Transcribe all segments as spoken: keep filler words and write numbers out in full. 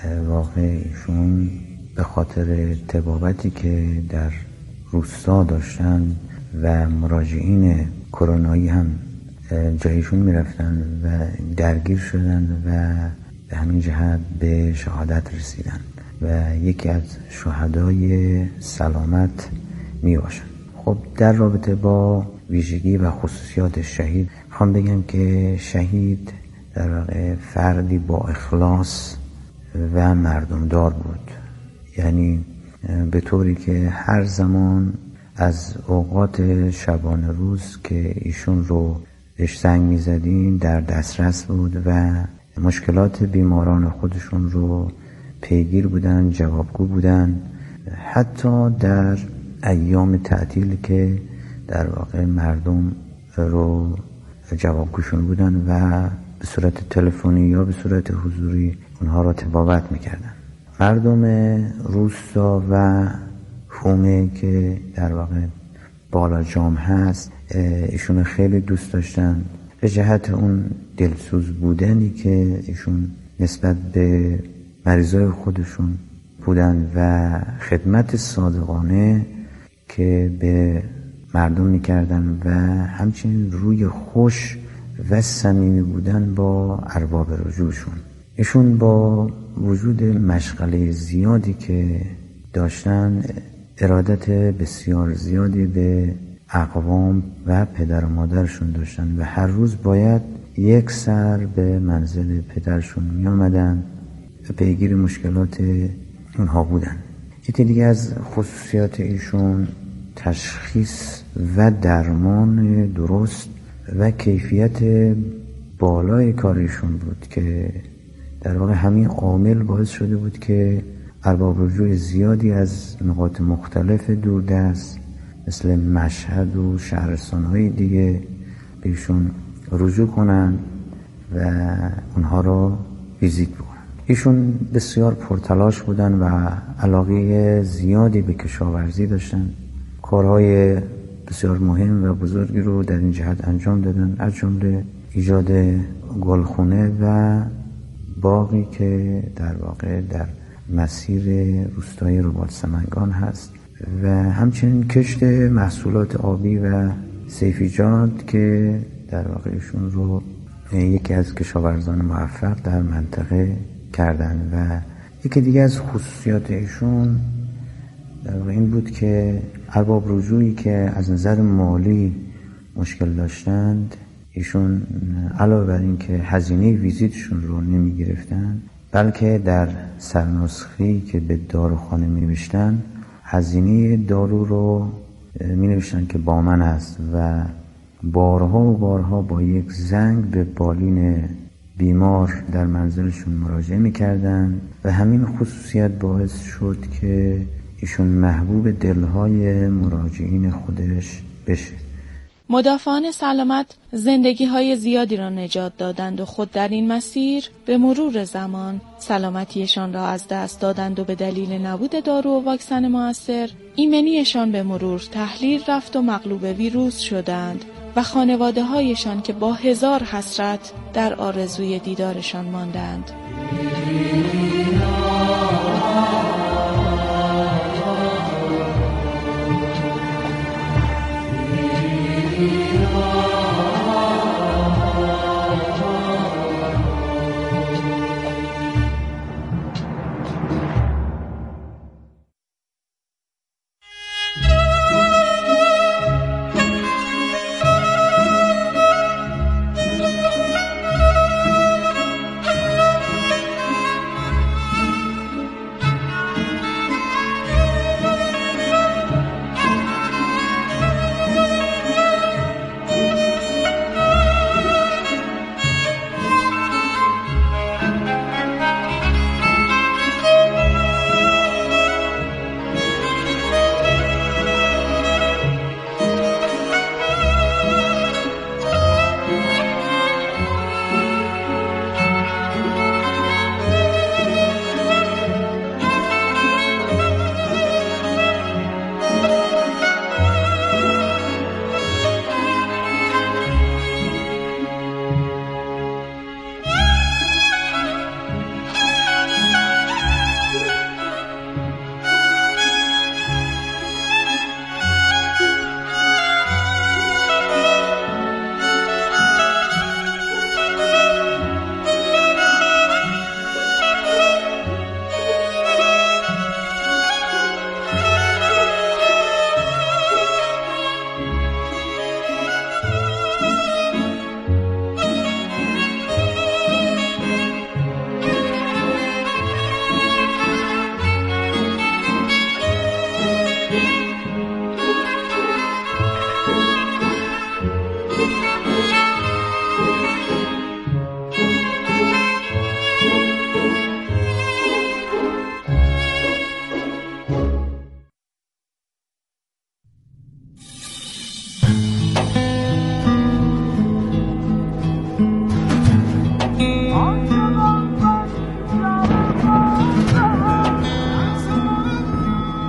واقع ایشون به خاطر طبابتی که در روستا داشتن و مراجعین کرونایی هم جایشون میرفتن و درگیر شدن و به همین جهت به شهادت رسیدن و یکی از شهدای سلامت می باشن. خب در رابطه با ویژگی و خصوصیات شهید خوام بگم که شهید در واقع فردی با اخلاص و مردمدار بود، یعنی به طوری که هر زمان از اوقات شبانه روز که ایشون رو بهش زنگ می‌زدین در دسترس بود و مشکلات بیماران خودشون رو پیگیر بودن، جوابگو بودن. حتی در ایام تعطیل که در واقع مردم رو جوابگوشون بودن و به صورت تلفنی یا به صورت حضوری اونها رو طبابت میکردن. مردم روستا و حومه که در واقع بالا جام هست ایشون خیلی دوست داشتن به جهت اون دلسوز بودنی که ایشون نسبت به مریضای خودشون بودن و خدمت صادقانه که به مردم میکردن و همچنین روی خوش و صمیمی بودن با ارباب رجوعشون. ایشون با وجود مشغله زیادی که داشتن ارادت بسیار زیادی به اقوام و پدر و مادرشون داشتن و هر روز باید یک سر به منزل پدرشون می آمدن و پیگیر مشکلات اونها بودن. یکی دیگه از خصوصیات ایشون تشخیص و درمان درست و کیفیت بالای کارشون بود که در واقع همین عامل باعث شده بود که ارباب رجوع زیادی از نقاط مختلف دوردست مثل مشهد و شهرستان‌های دیگه بهشون رجوع کنن و اونها رو ویزیت بکنن. ایشون بسیار پرتلاش بودن و علاقه زیادی به کشاورزی داشتن. کارهای بسیار مهم و بزرگی رو در این جهت انجام دادن، از جمله ایجاد گلخونه و باغی که در واقع در مسیر روستای رباط سمنگان هست و همچنین کشت محصولات آبی و سیفیجات که در واقع ایشون رو یکی از کشاورزان موفق در منطقه کردن. و یکی دیگه از خصوصیات ایشون در واقع این بود که ارباب رجوعی که از نظر مالی مشکل داشتند ایشون علاوه بر این که هزینه ویزیتشون رو نمی گرفتن بلکه در سرنسخه‌ای که به داروخانه می نوشتن هزینه دارو رو می نوشتن که با من است و بارها و بارها با یک زنگ به بالین بیمار در منزلشون مراجعه می کردن و همین خصوصیت باعث شد که ایشون محبوب دلهای مراجعین خودش بشه. مدافعان سلامت زندگی های زیادی را نجات دادند و خود در این مسیر به مرور زمان سلامتیشان را از دست دادند و به دلیل نبود دارو و واکسن مؤثر ایمنیشان به مرور تحلیل رفت و مغلوب ویروس شدند و خانواده هایشان که با هزار حسرت در آرزوی دیدارشان ماندند.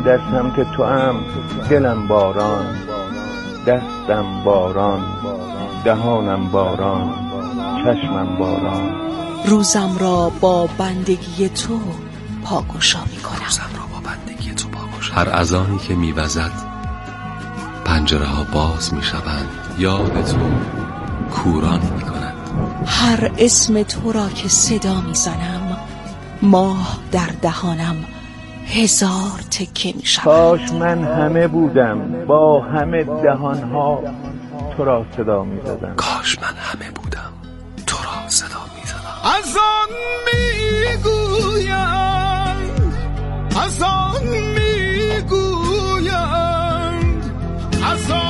در سمت تو ام، دلم باران، دستم باران، دهانم باران، چشمم باران. روزم را با بندگی تو پاگشا می کنم. روزم را با بندگی تو پاگشا. هر اذانی که می وزد پنجره ها باز می شوند، یاد تو کوران می کند. هر اسم تو را که صدا می زنم، ماه در دهانم هزار تکه می شود. کاش من همه بودم، با همه دهانها تو را صدا می زدم. کاش من همه بودم، تو را صدا می زدم. از آن می گویند، از آن می گویند، از آن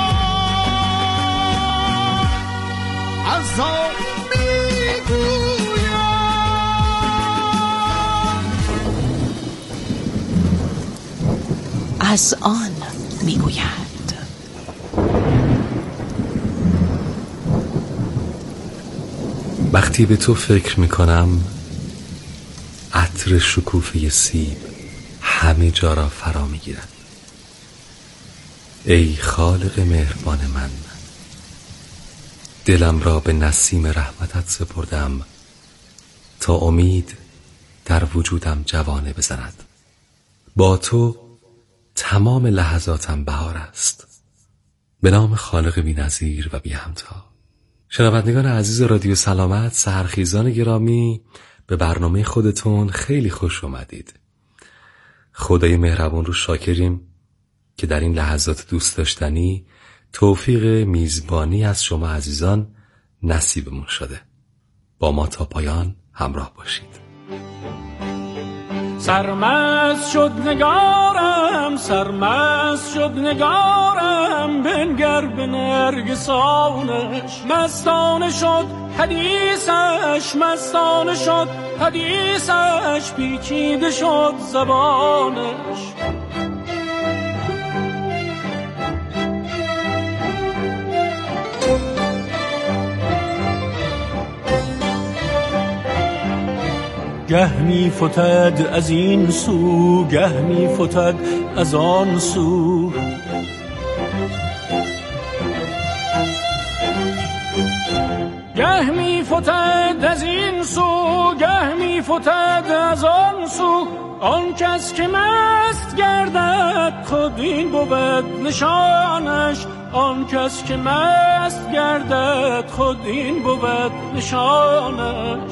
از آن می گویند، از آن می گویند. وقتی به تو فکر میکنم عطر شکوفه سیب همه جا را فرا میگیرد. ای خالق مهربان من، دلم را به نسیم رحمتت سپردم تا امید در وجودم جوانه بزند. با تو تمام لحظاتم بهار است. به نام خالق بی‌نظیر و بی همتا. شنوندگان عزیز رادیو سلامت، سحرخیزان گرامی، به برنامه خودتون خیلی خوش اومدید. خدای مهربان رو شاکریم که در این لحظات دوست داشتنی توفیق میزبانی از شما عزیزان نصیبمون شده. با ما تا پایان همراه باشید. سرمست شد نگارم، سرمست شد نگارم، بنگر به نرگسانش. مستانه شد حدیثش، مستانه شد حدیثش، پیچیده شد زبانش. گه می فتد از این سو، گه می فتد از آن سو. گه می فتد از این سو، گه می فتد از آن سو. آن کس که مست گردد خود این بود نشانش. آن کس که مست گردد خود این بود نشانش.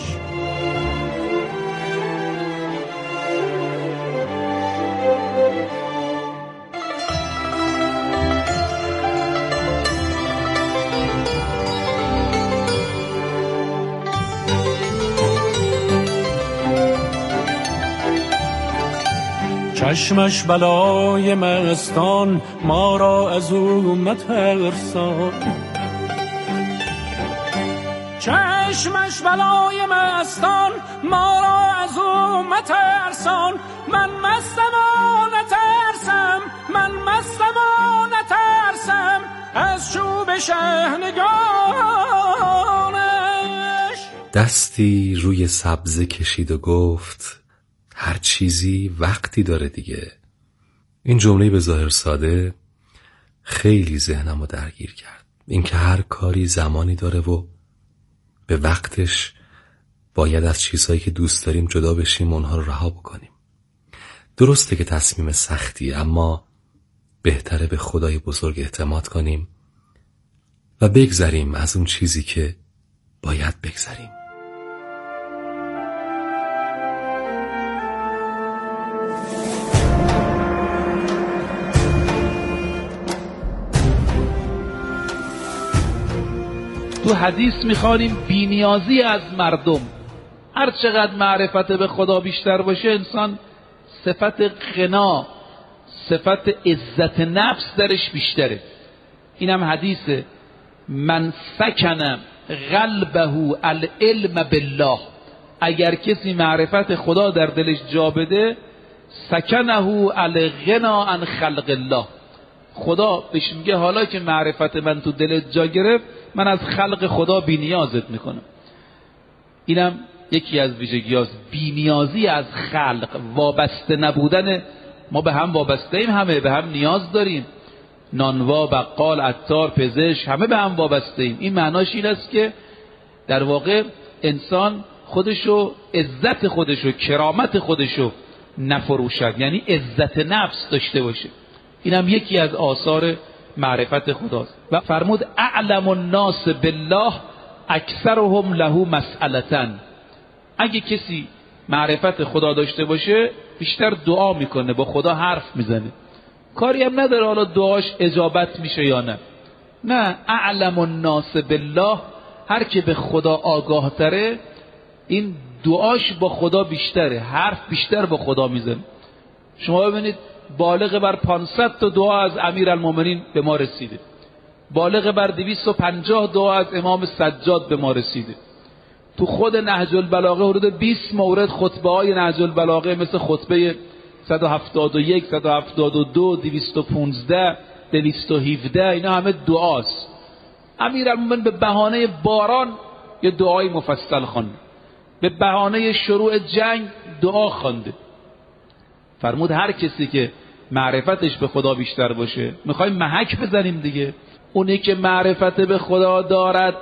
چشمش بلای مستان، ما را از او مترسان. چشمش بلای مستان، ما را از او مترسان. من مستم و نترسم، من مستم و نترسم از چوب شحنگانش. دستی روی سبزه کشید و گفت هر چیزی وقتی داره دیگه. این جمله به ظاهر ساده خیلی ذهنم رو درگیر کرد. اینکه هر کاری زمانی داره و به وقتش باید از چیزهایی که دوست داریم جدا بشیم و اونها رو رها بکنیم. درسته که تصمیم سختیه، اما بهتره به خدای بزرگ اعتماد کنیم و بگذریم از اون چیزی که باید بگذریم. تو حدیث میخوانیم بی‌نیازی از مردم. هر چقدر معرفت به خدا بیشتر باشه انسان صفت غنا، صفت عزت نفس درش بیشتره. اینم حدیثه، من سکن قلبه العلم بالله، اگر کسی معرفت خدا در دلش جا بده، سکنه الغنا عن خلق الله، خدا بهش میگه حالا که معرفت من تو دلت جا گرفت، من از خلق خدا بی نیازت میکنم. اینم یکی از ویژگی‌هاست، بی نیازی از خلق، وابسته نبودن ما به هم وابسته ایم، همه به هم نیاز داریم. نانوا، بقال، عطار، پزشک، همه به هم وابسته ایم. این معناش این است که در واقع انسان خودشو، عزت خودشو، کرامت خودشو نفروشد، یعنی عزت نفس داشته باشه. این هم یکی از آثار معرفت خداست. و فرمود اعلم الناس بالله اکثرهم له مسئلةً. اگه کسی معرفت خدا داشته باشه بیشتر دعا میکنه، با خدا حرف میزنه، کاری هم نداره حالا دعاش اجابت میشه یا نه. نه، اعلم الناس بالله، هر که به خدا آگاه تره این دعاش با خدا بیشتره، حرف بیشتر با خدا میزنه. شما ببینید بالغ بر پانصد تا دعا از امیرالمومنین به ما رسیده، بالغ بر دویست و پنجاه دعا از امام سجاد به ما رسیده. تو خود نهج البلاغه حدود بیست مورد خطبه های نهج البلاغه مثل خطبه صد و هفتاد و یک، صد و هفتاد و دو، دویست و پانزده، دویست و هفده، اینا همه دعاست. امیرالمومنین به بهانه باران یه دعای مفصل خوانده، به بهانه شروع جنگ دعا خوانده. فرمود هر کسی که معرفتش به خدا بیشتر باشه، میخوایم محک بزنیم دیگه، اونی که معرفت به خدا دارد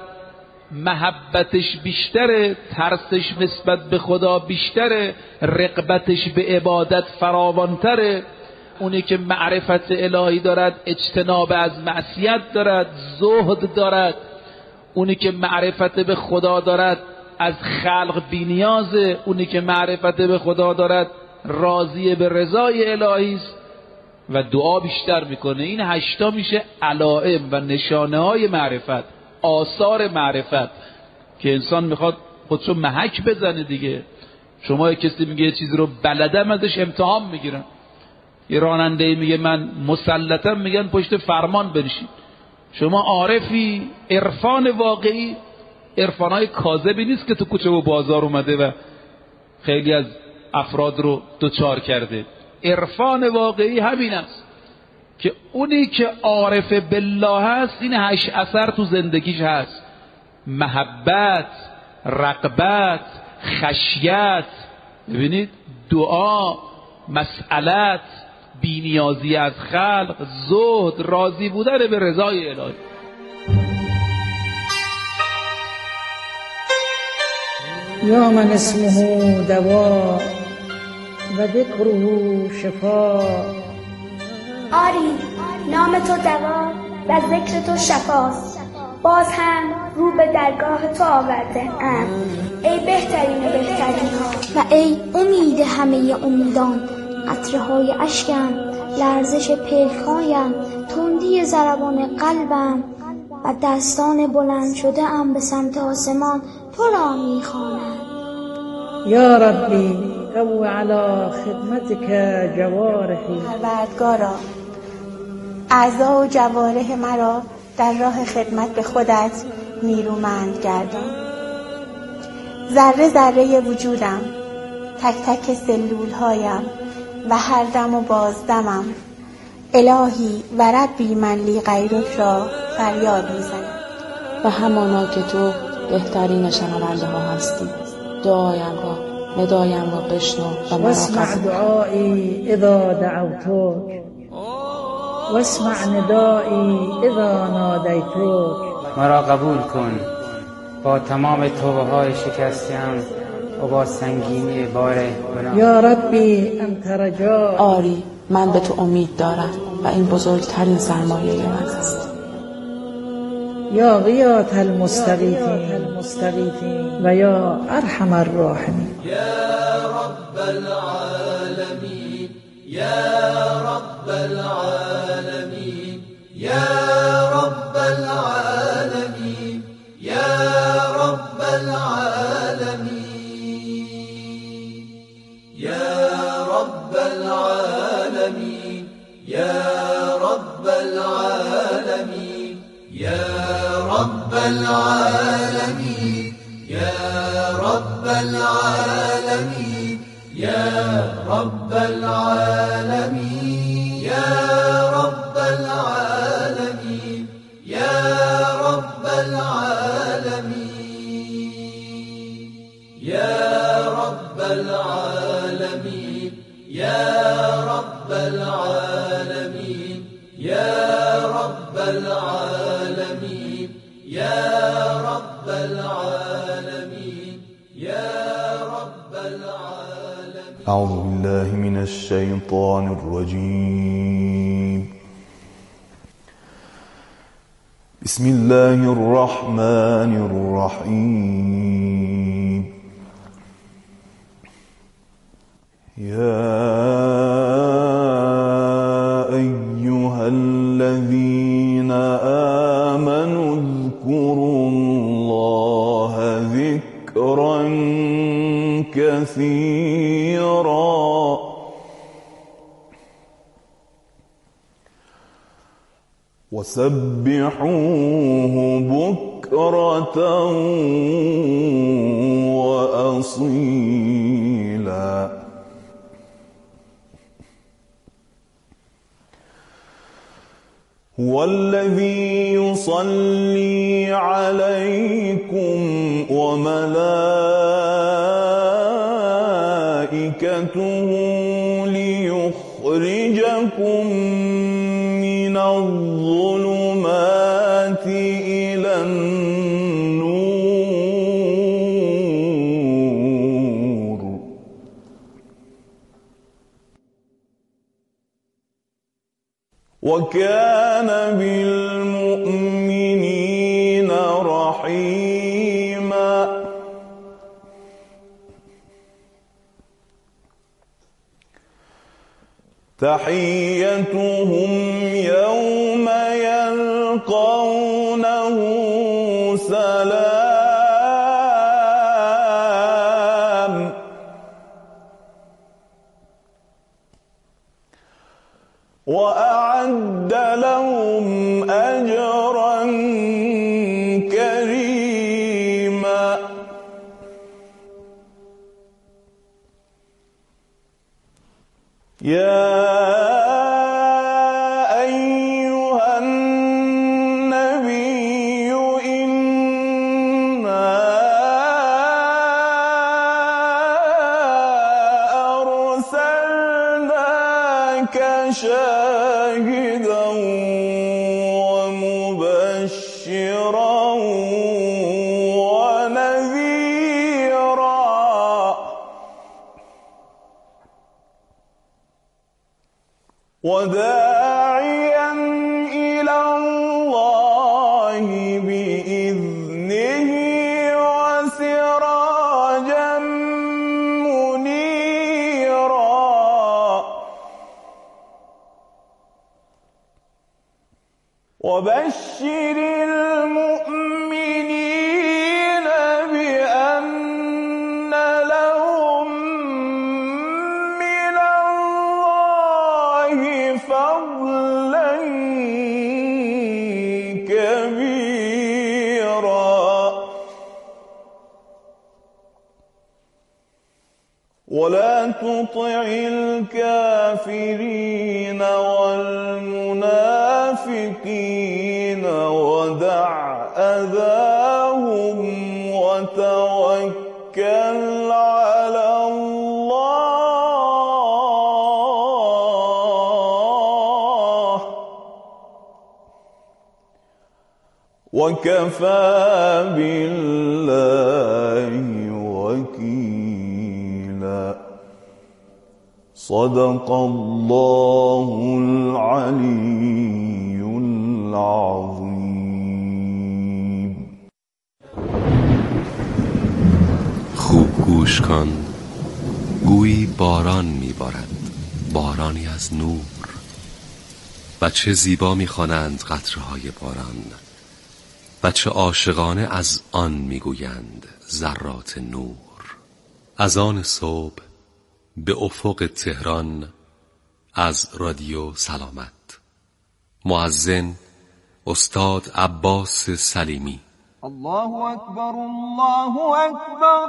محبتش بیشتره، ترسش نسبت به خدا بیشتره، رغبتش به عبادت فراوانتره. اونی که معرفت الهی دارد اجتناب از معصیت دارد، زهد دارد. اونی که معرفت به خدا دارد از خلق بی‌نیازه. اونی که معرفت به خدا دارد راضی به رضای الهی است و دعا بیشتر میکنه. این هشتا میشه علائم و نشانه های معرفت، آثار معرفت که انسان میخواد خودشو محک بزنه دیگه. شما کسی میگه یه چیزی رو بلدم ازش امتحان میگیرن، یه راننده میگه من مسلطم، میگن پشت فرمان بنشین. شما عارفی، عرفان واقعی عرفانای کاذبی نیست که تو کوچه و بازار اومده و خیلی از افراد رو دوچار کرده. عرفان واقعی همین است که اونی که عارف بالله هست این هشت اثر تو زندگیش هست: محبت، رغبت، خشیت، ببینید، دعا، مسئلت، بی‌نیازی از خلق، زهد، راضی بودن به رضای الهی. یا من اسمه دوا و ذکره شفا. آری، نام تو دوا و ذکر تو شفاست. باز هم رو به درگاه تو آورده ام، ای بهترین بهترین ها و ای امید همه امیدان. قطره های اشکم، لرزش پلکایم، تندی ضربان قلبم و دستان بلند شده ام به سمت آسمان تو را میخوانم. یا ربی قو علی خدمتک جوارحی. پروردگارا، اعضا و جوارح مرا در راه خدمت به خودت نیرومند گردان. ذره ذره وجودم، تک تک سلول هایم و هر دم و بازدمم، الهی و ربی من لی غیرک را فریاد میزنم. و همانا که تو بهترین شنونده ها هستی، دعایم را، ندایم را بشنو و مرا واسمع دعایی اذا دعوتک واسمع ندایی اذا نادیتک. مرا قبول کن با تمام توبه های شکستیم و با سنگینی بار گناه. یا ربی انت رجا. آری، من به تو امید دارم و این بزرگترین سرمایه من است. یا غیاث المستغیثین و یا ارحم الراحمین. یا رب العالمین، یا رب العالمین، یا رب العالمین، یا رب العالمین، یا رب العالمین، یا رب العالمین، یا رب العالمین، یا رب العالمین، یا رب العالمین، یا رب العالمین، یا رب العالمین، یا رب العالمین، یا رب أعوذ بالله من الشيطان الرجيم. بسم الله الرحمن الرحيم. يا أيها الذين آمنوا اذكروا الله ذكرا كثيرا وسبحوه بكرة وأصيلا. هو الذي يصلي عليكم وملائكته ليخرجكم من الظلمات إلى النور. وكان بالمؤمنين رحيما. تحيتهم يوم يلقونه سلام. وأعد لهم أجرا كريما. يا أيها النبي إنا أرسلناك شاهدا ومبشرا ونذيرا وداعيا إلى الله بإذنه وسراجا منيرا. وبشر المؤمنين بأن لهم من الله فضلا كبيرا. ولا تطع الكافرين والمنافقين ودع أذاهم وتوكل على الله وكفى بالله وكيلا. صدق الله العلي العظيم. خوب گوش کن، گویی باران میبارد، بارانی از نور. و چه زیبا میخوانند قطره‌های باران، و چه عاشقانه از آن میگویند ذرات نور. از آن صبح به افق تهران از رادیو سلامت. مؤذن استاد عباس سلیمی. الله اکبر، الله اکبر،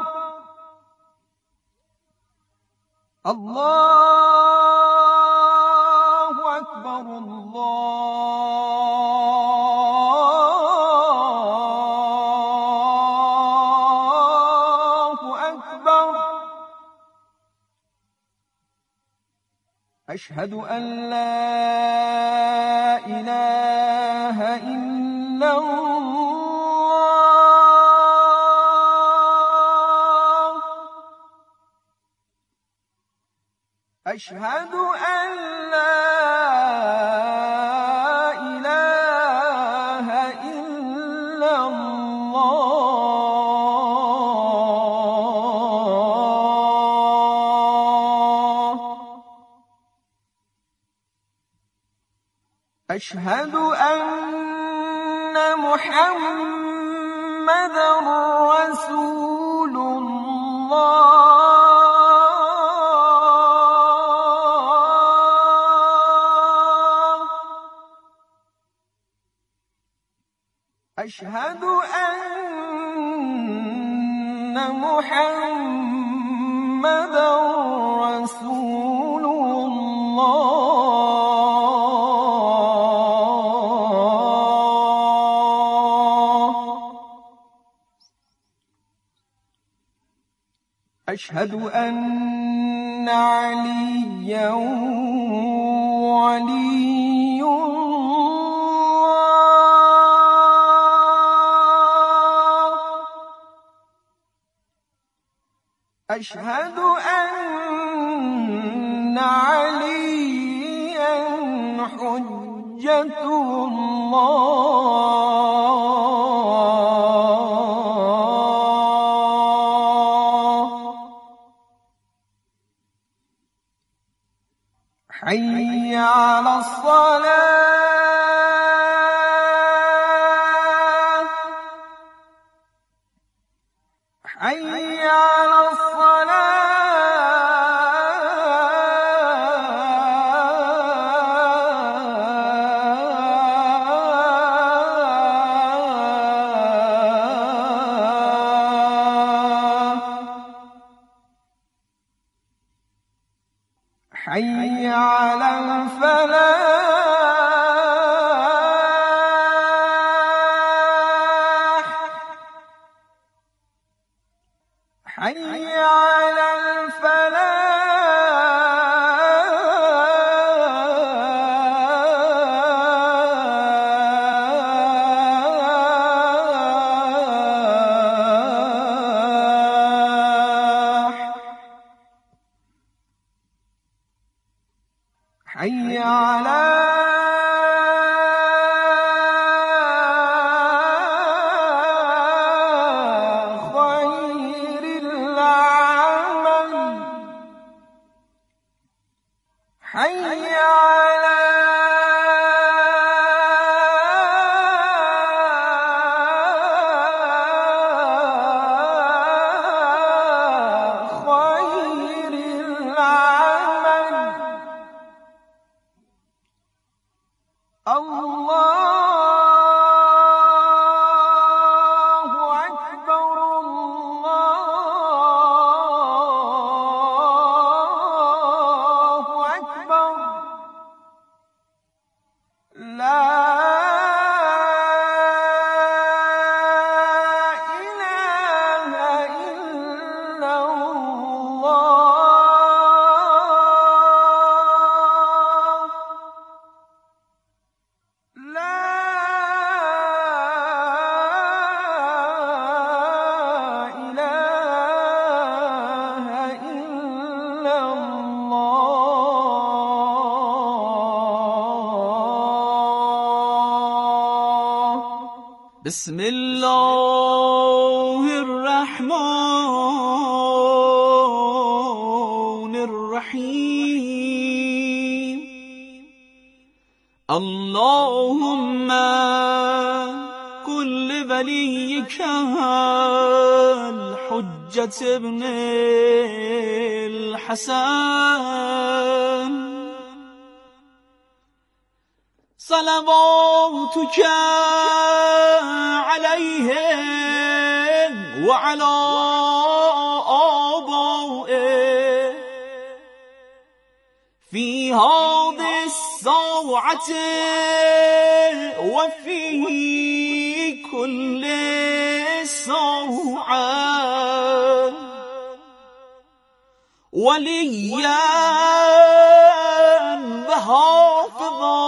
الله اکبر، الله اکبر. اشهد ان لا اله الا الله أشهد أن لا إله إلا الله. أشهد أن محمدا رسول الله. أشهد أن محمدا رسول الله. أشهد أن عليا ولي أشهد أن عليا حجة الله. حي على الصلاة. حي على حي على الفلاح. حي على الفلاح. حي على خير العمل. حي على خير العمل. الله أكبر الله أكبر. لا إله إلا الله. لا إله إلا الله. بسم الله الرحمن الرحيم. اللهم كل وليك الحجة ابن الحسن صلواتك عليه وعلى آبائه في هذه الساعة وفي كل ساعة وليا وحافظا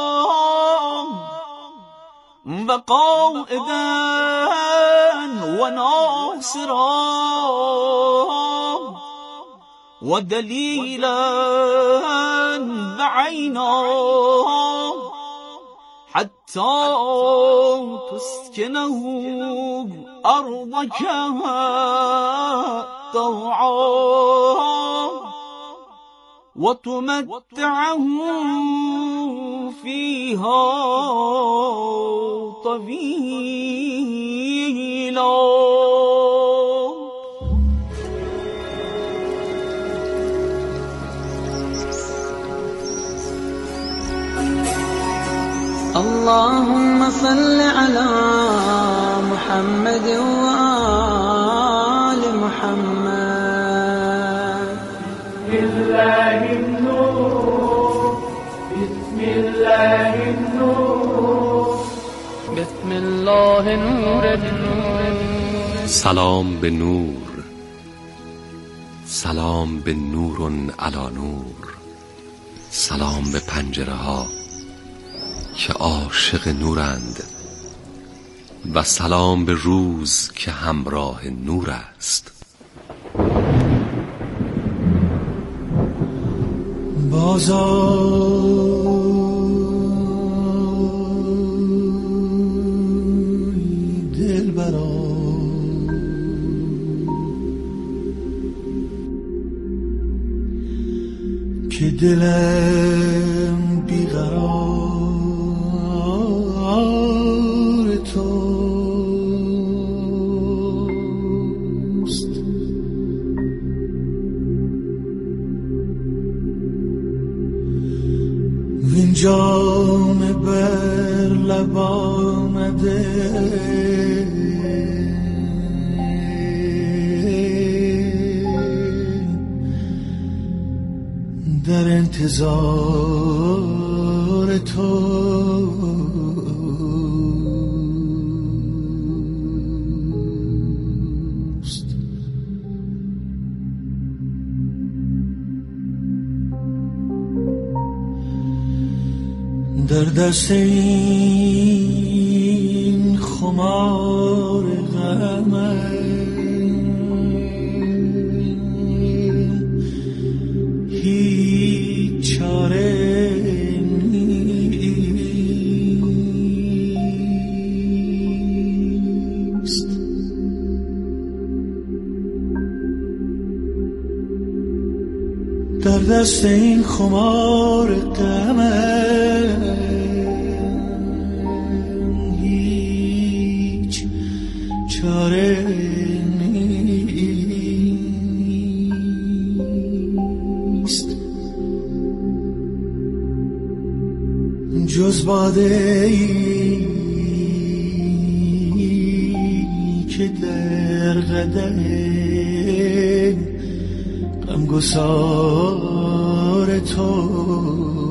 وقائدا وناصرا ودليلا بعينا حتى تسكنه أرضك طوعا وتمتعه فيها طويلا. اللهم صل على محمد وآل محمد. بسم الله النور بسم الله النور بسم الله نور النور. سلام به نور، سلام به نور علی نور، سلام به پنجره ها که عاشق نورند و سلام به روز که همراه نور است. بازای دلبرا که دلم بیقرار توست. وین جام بر لب آمده در انتظار توست. در دست این خمار غمت هیچ چاره نیست. در دست این خمار غمت هیچ چاره جز باده ای که در قدم غمگسار تو